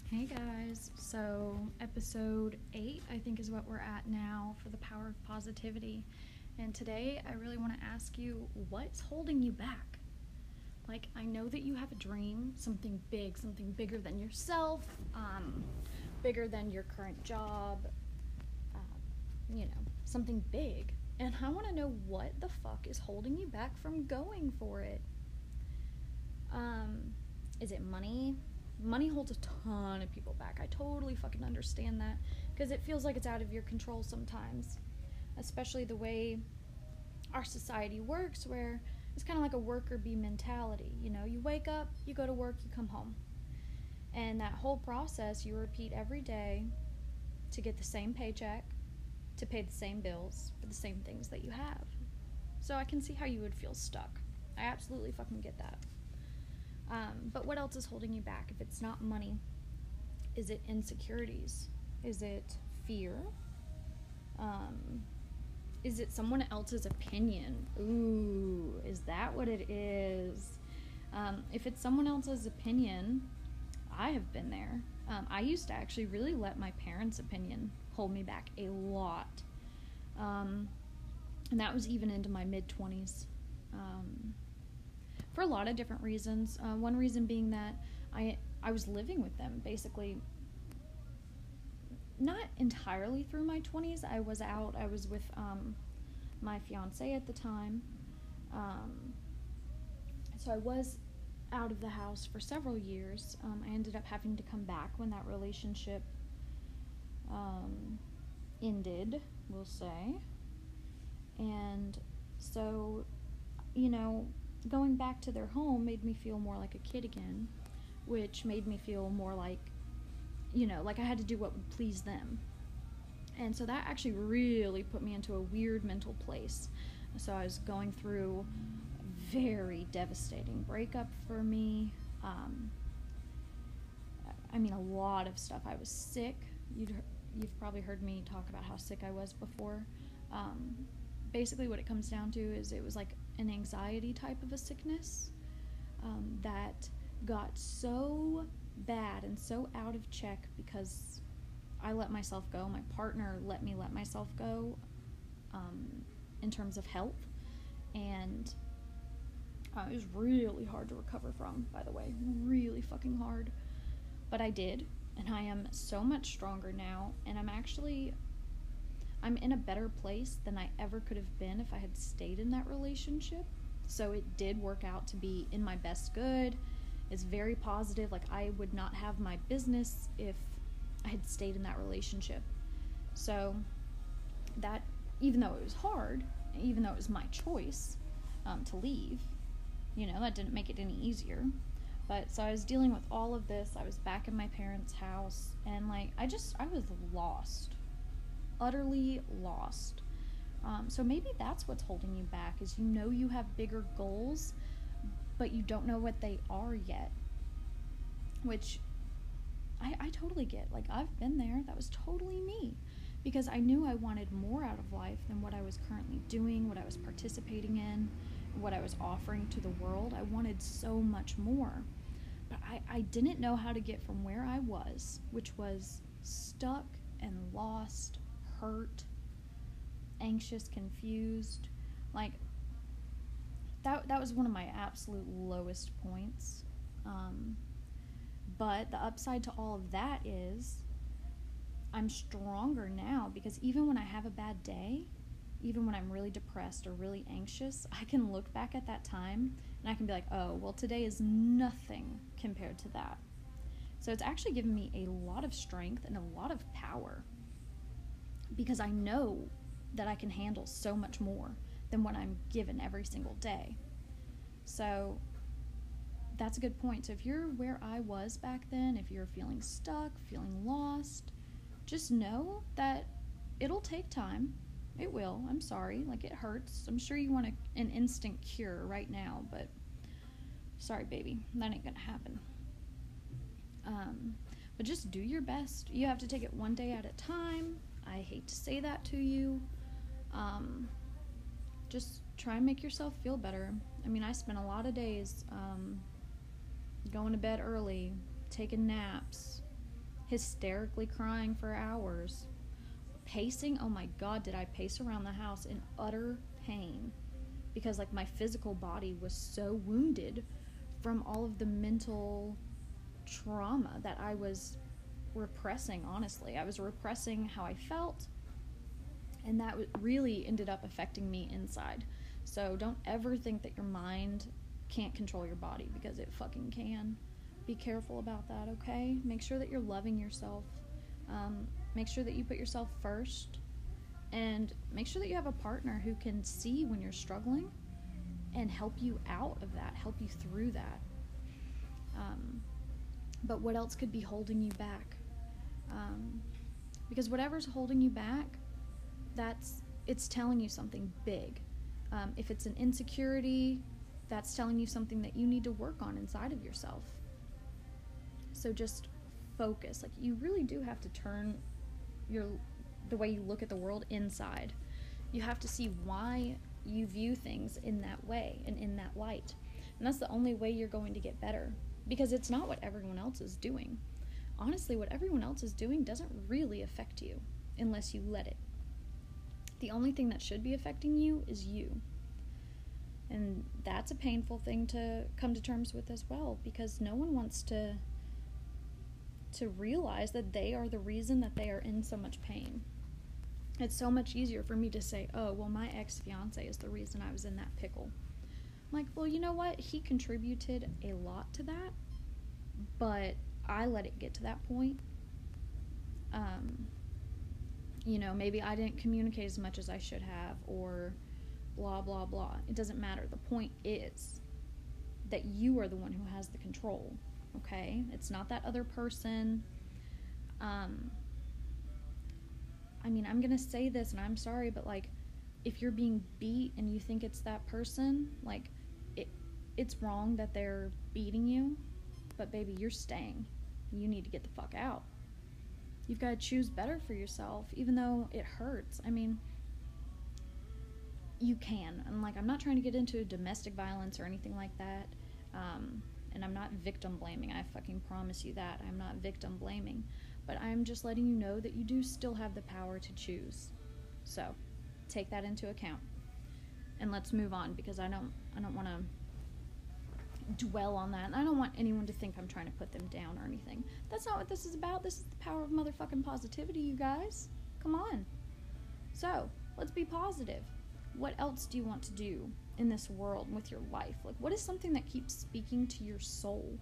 Hey guys, so episode 8 I think is what we're at now for the power of positivity. And today I really want to ask you, what's holding you back? Like, I know that you have a dream, something big, something bigger than yourself, bigger than your current job, something big. And I want to know what the fuck is holding you back from going for it. Is it money? Money holds a ton of people back. I totally fucking understand that because it feels like it's out of your control sometimes, especially the way our society works, where it's kind of like a worker bee mentality. You know, you wake up, you go to work, you come home. And that whole process you repeat every day to get the same paycheck, to pay the same bills for the same things that you have. So I can see how you would feel stuck. I absolutely fucking get that. But what else is holding you back? If it's not money, is it insecurities? Is it fear? Is it someone else's opinion? Ooh, is that what it is? If it's someone else's opinion, I have been there. I used to actually really let my parents' opinion hold me back a lot. And that was even into my mid-20s. For a lot of different reasons. One reason being that I was living with them, basically, not entirely through my 20s. I was out. I was with my fiance at the time. So I was out of the house for several years. I ended up having to come back when that relationship ended, we'll say. And so, going back to their home made me feel more like a kid again, which made me feel more like, like I had to do what would please them. And so that actually really put me into a weird mental place. So I was going through a very devastating breakup for me. A lot of stuff. I was sick. You've probably heard me talk about how sick I was before. Basically what it comes down to is it was like an anxiety type of a sickness that got so bad and so out of check because I let myself go. My partner let me let myself go in terms of health. And it was really hard to recover from, by the way. Really fucking hard. But I did. And I am so much stronger now. And I'm in a better place than I ever could have been if I had stayed in that relationship. So it did work out to be in my best good. It's very positive. Like, I would not have my business if I had stayed in that relationship. So that, even though it was hard, even though it was my choice to leave, that didn't make it any easier. But so I was dealing with all of this. I was back in my parents' house, and I was lost. Utterly lost. So maybe that's what's holding you back, is you have bigger goals, but you don't know what they are yet. Which I totally get. Like, I've been there. That was totally me. Because I knew I wanted more out of life than what I was currently doing, what I was participating in, what I was offering to the world. I wanted so much more. But I didn't know how to get from where I was, which was stuck and lost, hurt, anxious, confused. Like, that was one of my absolute lowest points. But the upside to all of that is I'm stronger now, because even when I have a bad day, even when I'm really depressed or really anxious, I can look back at that time and I can be like, oh, well, today is nothing compared to that. So it's actually given me a lot of strength and a lot of power, because I know that I can handle so much more than what I'm given every single day. So that's a good point. So if you're where I was back then, if you're feeling stuck, feeling lost, just know that it'll take time. It will. I'm sorry. Like, it hurts. I'm sure you want an instant cure right now, but sorry, baby. That ain't gonna happen. But just do your best. You have to take it one day at a time. I hate to say that to you. Just try and make yourself feel better. I spent a lot of days going to bed early, taking naps, hysterically crying for hours, pacing. Oh my God, did I pace around the house in utter pain because like my physical body was so wounded from all of the mental trauma that I was repressing. Honestly, I was repressing how I felt, and that really ended up affecting me inside. So don't ever think that your mind can't control your body, because it fucking can. Be careful about that, okay? Make sure that you're loving yourself. Make sure that you put yourself first, and make sure that you have a partner who can see when you're struggling and help you out of that, help you through that. But what else could be holding you back? Because whatever's holding you back, it's telling you something big. If it's an insecurity, that's telling you something that you need to work on inside of yourself. So just focus. Like, you really do have to turn the way you look at the world inside. You have to see why you view things in that way and in that light. And that's the only way you're going to get better, because it's not what everyone else is doing. Honestly, what everyone else is doing doesn't really affect you unless you let it. The only thing that should be affecting you is you. And that's a painful thing to come to terms with as well, because no one wants to realize that they are the reason that they are in so much pain. It's so much easier for me to say, oh, well, my ex-fiance is the reason I was in that pickle. I'm like, well, you know what? He contributed a lot to that, but I let it get to that point. Maybe I didn't communicate as much as I should have, or blah, blah, blah. It doesn't matter. The point is that you are the one who has the control, okay? It's not that other person. I'm going to say this, and I'm sorry, but, like, if you're being beat and you think it's that person, like, it's wrong that they're beating you, but, baby, you're staying. You need to get the fuck out. You've got to choose better for yourself, even though it hurts. You can. And, like, I'm not trying to get into domestic violence or anything like that, and I'm not victim blaming. I fucking promise you that. I'm not victim blaming. But I'm just letting you know that you do still have the power to choose. So, take that into account. And let's move on, because I don't want to dwell on that. And I don't want anyone to think I'm trying to put them down or anything. That's not what this is about. This is the power of motherfucking positivity, you guys. Come on. So, let's be positive. What else do you want to do in this world with your life? Like, what is something that keeps speaking to your soul?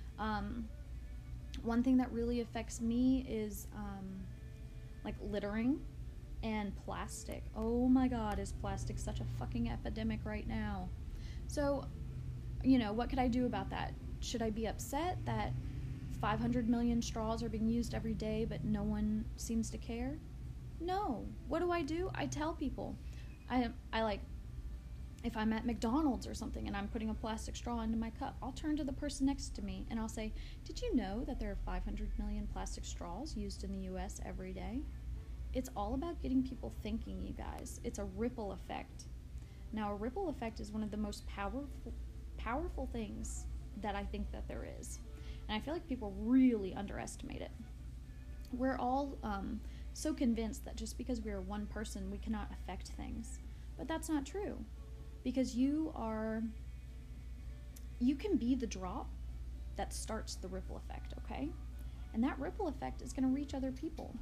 One thing that really affects me is, like, littering and plastic. Oh my God, is plastic such a fucking epidemic right now? So, what could I do about that? Should I be upset that 500 million straws are being used every day, but no one seems to care? No. What do? I tell people. I like, if I'm at McDonald's or something and I'm putting a plastic straw into my cup, I'll turn to the person next to me and I'll say, did you know that there are 500 million plastic straws used in the U.S. every day? It's all about getting people thinking, you guys. It's a ripple effect. Now, a ripple effect is one of the most powerful things that I think that there is. And I feel like people really underestimate it. We're all so convinced that just because we are one person, we cannot affect things. But that's not true. Because you can be the drop that starts the ripple effect, okay? And that ripple effect is going to reach other people.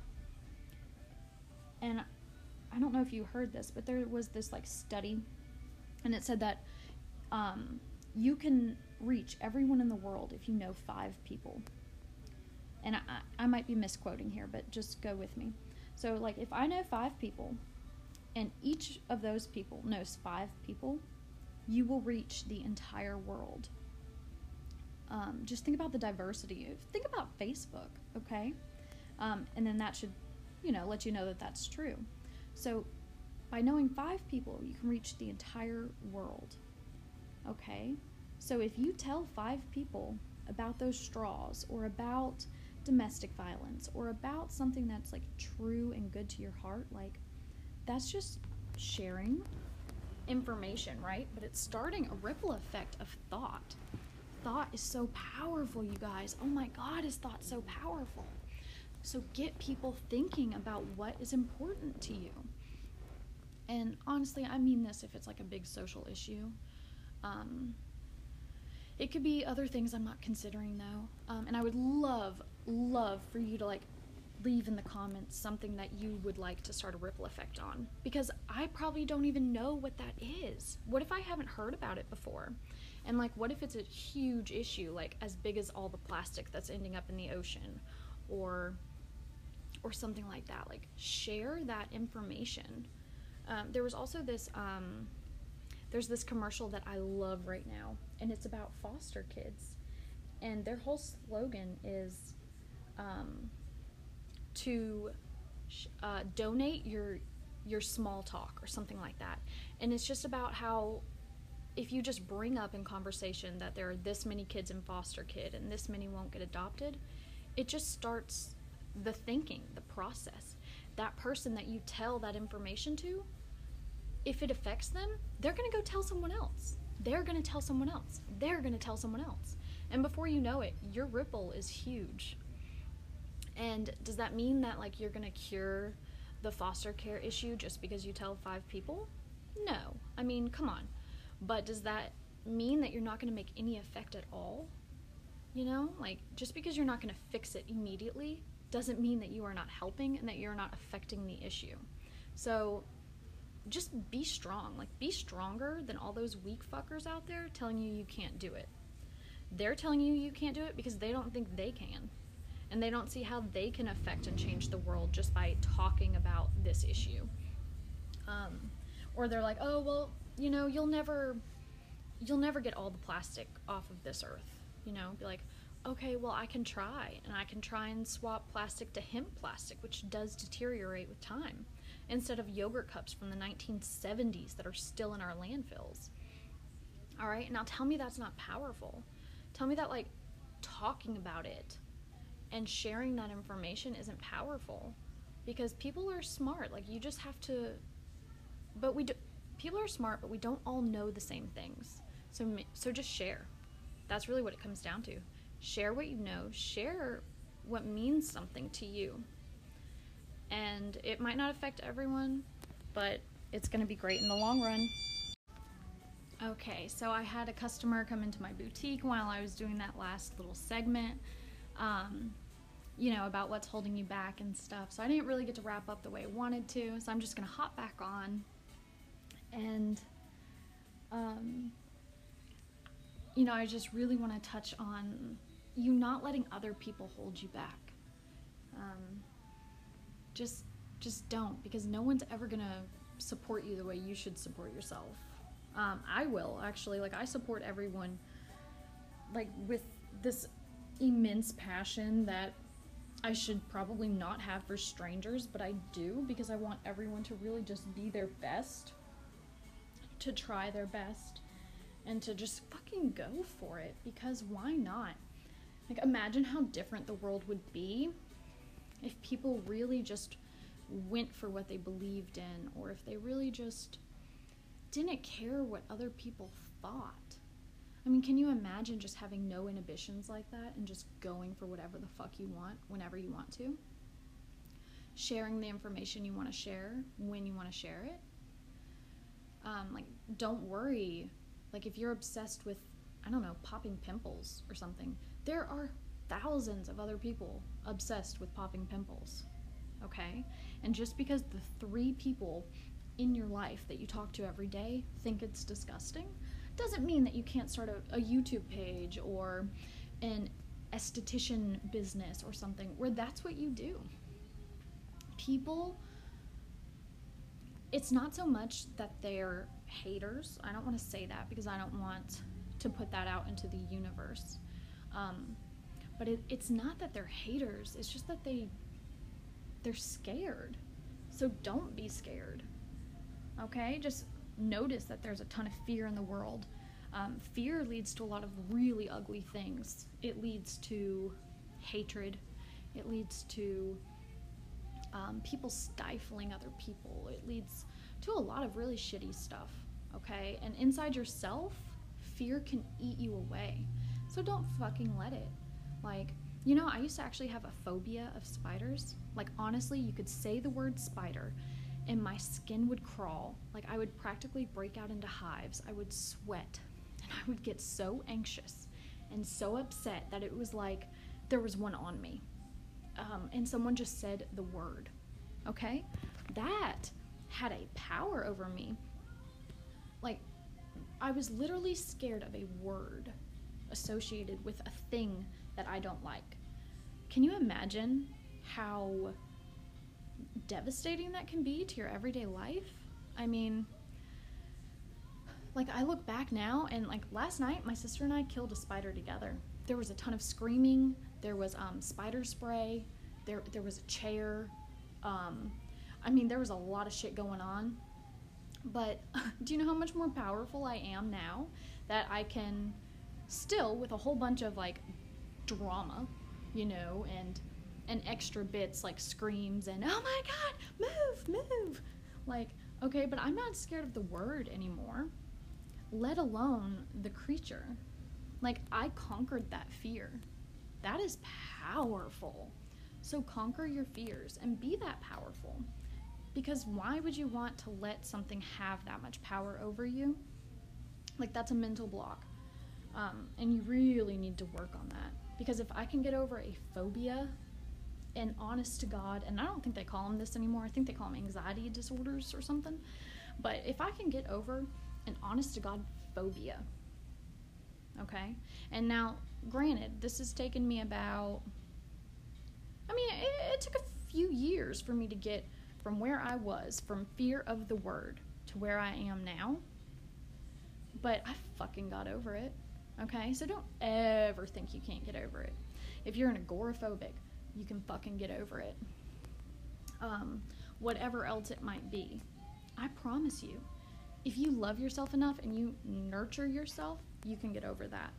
And I don't know if you heard this, but there was this, like, study, and it said that you can reach everyone in the world if you know 5 people. And I might be misquoting here, but just go with me. So, like, if I know 5 people, and each of those people knows 5 people, you will reach the entire world. Just think about the diversity. Think about Facebook, okay? And then that should, let you know that that's true. So, by knowing 5 people, you can reach the entire world, okay? So if you tell 5 people about those straws, or about domestic violence, or about something that's, like, true and good to your heart, like, that's just sharing information, right? But it's starting a ripple effect of thought. Thought is so powerful, you guys. Oh my God, is thought so powerful? So get people thinking about what is important to you. And honestly, I mean this if it's like a big social issue. It could be other things I'm not considering though. And I would love for you to like leave in the comments something that you would like to start a ripple effect on, because I probably don't even know what that is. What if I haven't heard about it before? And like, what if it's a huge issue, like as big as all the plastic that's ending up in the ocean, or something like that? Like, share that information. There was also this there's this commercial that I love right now, and it's about foster kids, and their whole slogan is to donate your small talk or something like that. And it's just about how if you just bring up in conversation that there are this many kids in foster kid and this many won't get adopted, it just starts the thinking, the process. That person that you tell that information to, if it affects them, they're going to go tell someone else. They're going to tell someone else. They're going to tell someone else. And before you know it, your ripple is huge. And does that mean that like you're going to cure the foster care issue just because you tell 5 people? No. I mean, come on. But does that mean that you're not going to make any effect at all? You know, like just because you're not going to fix it immediately doesn't mean that you are not helping and that you're not affecting the issue. So just be strong. Like, be stronger than all those weak fuckers out there telling you can't do it. They're telling you can't do it because they don't think they can. And they don't see how they can affect and change the world just by talking about this issue. Or they're like, oh, well, you know, you'll never get all the plastic off of this earth. You know, be like, okay, well, I can try and swap plastic to hemp plastic, which does deteriorate with time, instead of yogurt cups from the 1970s that are still in our landfills. All right, now tell me that's not powerful. Tell me that like talking about it and sharing that information isn't powerful, because people are smart. Like, you just have to, people are smart, but we don't all know the same things. So just share. That's really what it comes down to. Share what you know, share what means something to you. And it might not affect everyone, but it's going to be great in the long run. Okay, so I had a customer come into my boutique while I was doing that last little segment, you know, about what's holding you back and stuff. So I didn't really get to wrap up the way I wanted to, so I'm just going to hop back on. And, you know, I just really want to touch on you not letting other people hold you back. Just don't, because no one's ever going to support you the way you should support yourself. I will, actually. Like, I support everyone, like, with this immense passion that I should probably not have for strangers, but I do, because I want everyone to really just be their best, to try their best, and to just fucking go for it, because why not? Like, imagine how different the world would be if people really just went for what they believed in, or if they really just didn't care what other people thought. I mean, can you imagine just having no inhibitions like that and just going for whatever the fuck you want whenever you want to? Sharing the information you want to share when you want to share it. Like, don't worry. Like, if you're obsessed with, I don't know, popping pimples or something, there are thousands of other people obsessed with popping pimples, okay? And just because the 3 people in your life that you talk to every day think it's disgusting, doesn't mean that you can't start a YouTube page or an esthetician business or something where that's what you do. People, it's not so much that they're haters. I don't want to say that, because I don't want to put that out into the universe. But it's not that they're haters. It's just that they're scared. So don't be scared. Okay? Just notice that there's a ton of fear in the world. Fear leads to a lot of really ugly things. It leads to hatred. It leads to people stifling other people. It leads to a lot of really shitty stuff. Okay? And inside yourself, fear can eat you away. So don't fucking let it. Like, You know, I used to actually have a phobia of spiders. Like, honestly, you could say the word spider and my skin would crawl. Like, I would practically break out into hives. I would sweat and I would get so anxious and so upset that it was like there was one on me. And someone just said the word, okay? That had a power over me. Like, I was literally scared of a word associated with a thing that I don't like. Can you imagine how devastating that can be to your everyday life? I mean, like, I look back now, and like last night my sister and I killed a spider together. There was a ton of screaming, there was spider spray, there was a chair, I mean, there was a lot of shit going on. But do you know how much more powerful I am now that I can still, with a whole bunch of like drama, you know, and extra bits like screams and oh my god, move, like, okay, but I'm not scared of the word anymore, let alone the creature. Like, I conquered that fear. That is powerful. So conquer your fears and be that powerful, because why would you want to let something have that much power over you? Like, that's a mental block. And you really need to work on that, because if I can get over a phobia, and honest to God, and I don't think they call them this anymore, I think they call them anxiety disorders or something, but if I can get over an honest to God phobia, okay, and now granted, this has taken me about, I mean, it took a few years for me to get from where I was, from fear of the word, to where I am now, but I fucking got over it. Okay, so don't ever think you can't get over it. If you're an agoraphobic, you can fucking get over it. Whatever else it might be. I promise you, if you love yourself enough and you nurture yourself, you can get over that.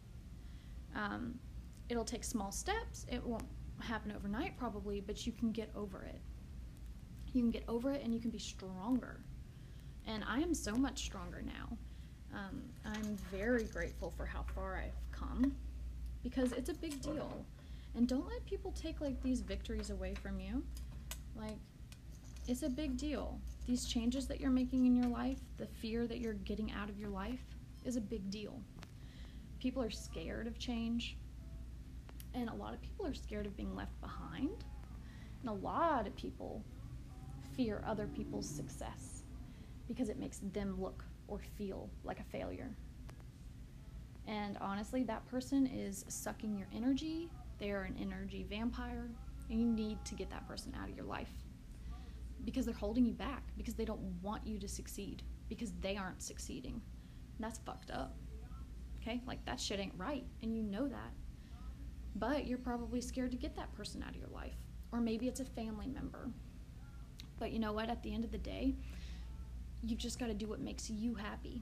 It'll take small steps. It won't happen overnight probably, but you can get over it. You can get over it and you can be stronger. And I am so much stronger now. I'm very grateful for how far I've come, because it's a big deal. And don't let people take like these victories away from you. Like, it's a big deal. These changes that you're making in your life, the fear that you're getting out of your life, is a big deal. People are scared of change, and a lot of people are scared of being left behind, and a lot of people fear other people's success because it makes them look or feel like a failure. And honestly, that person is sucking your energy. They are an energy vampire, and you need to get that person out of your life, because they're holding you back, because they don't want you to succeed, because they aren't succeeding. And that's fucked up. Okay? Like, that shit ain't right, and you know that. But you're probably scared to get that person out of your life. Or maybe it's a family member. But you know what? At the end of the day, you've just got to do what makes you happy.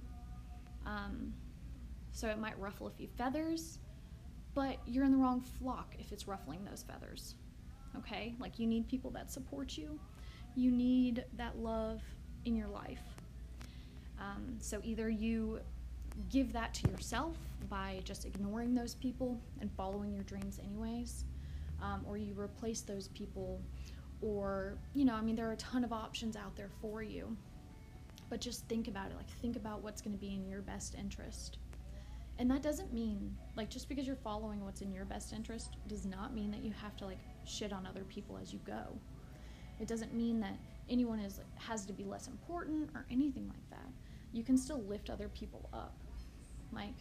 So it might ruffle a few feathers, but you're in the wrong flock if it's ruffling those feathers. Okay? Like, you need people that support you. You need that love in your life. So either you give that to yourself by just ignoring those people and following your dreams anyways, or you replace those people, or, you know, I mean, there are a ton of options out there for you. But just think about it. Like, think about what's going to be in your best interest. And that doesn't mean, like, just because you're following what's in your best interest does not mean that you have to, like, shit on other people as you go. It doesn't mean that anyone has to be less important or anything like that. You can still lift other people up. Like,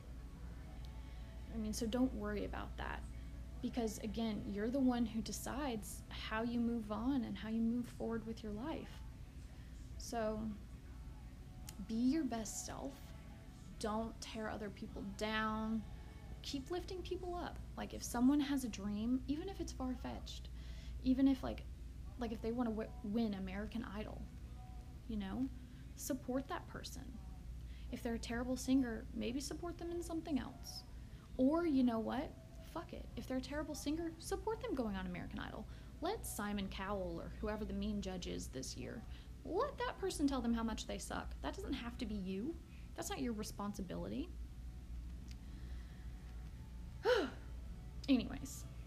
I mean, so don't worry about that. Because, again, you're the one who decides how you move on and how you move forward with your life. So be your best self. Don't tear other people down. Keep lifting people up. Like, if someone has a dream, even if it's far-fetched, even if like if they want to win American Idol, you know, support that person. If they're a terrible singer, maybe support them in something else. Or, you know what? Fuck it. If they're a terrible singer, support them going on American Idol. Let Simon Cowell or whoever the mean judge is this year, let that person tell them how much they suck. That doesn't have to be you. That's not your responsibility. Anyways,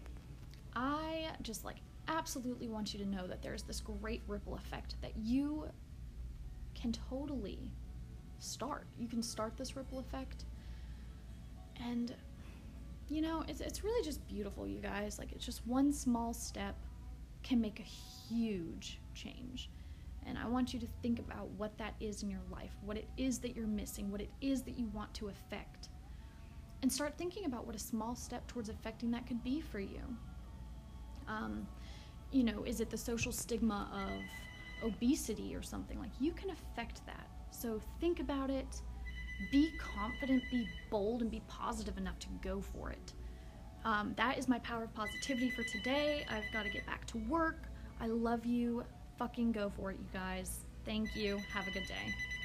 just like absolutely want you to know that there's this great ripple effect that you can totally start. You can start this ripple effect, and you know, it's really just beautiful, you guys. Like, it's just one small step can make a huge change. And I want you to think about what that is in your life, what it is that you're missing, what it is that you want to affect, and start thinking about what a small step towards affecting that could be for you. You know, is it the social stigma of obesity or something? Like, you can affect that. So think about it, be confident, be bold, and be positive enough to go for it. That is my power of positivity for today. I've got to get back to work. I love you. Fucking go for it, you guys. Thank you. Have a good day.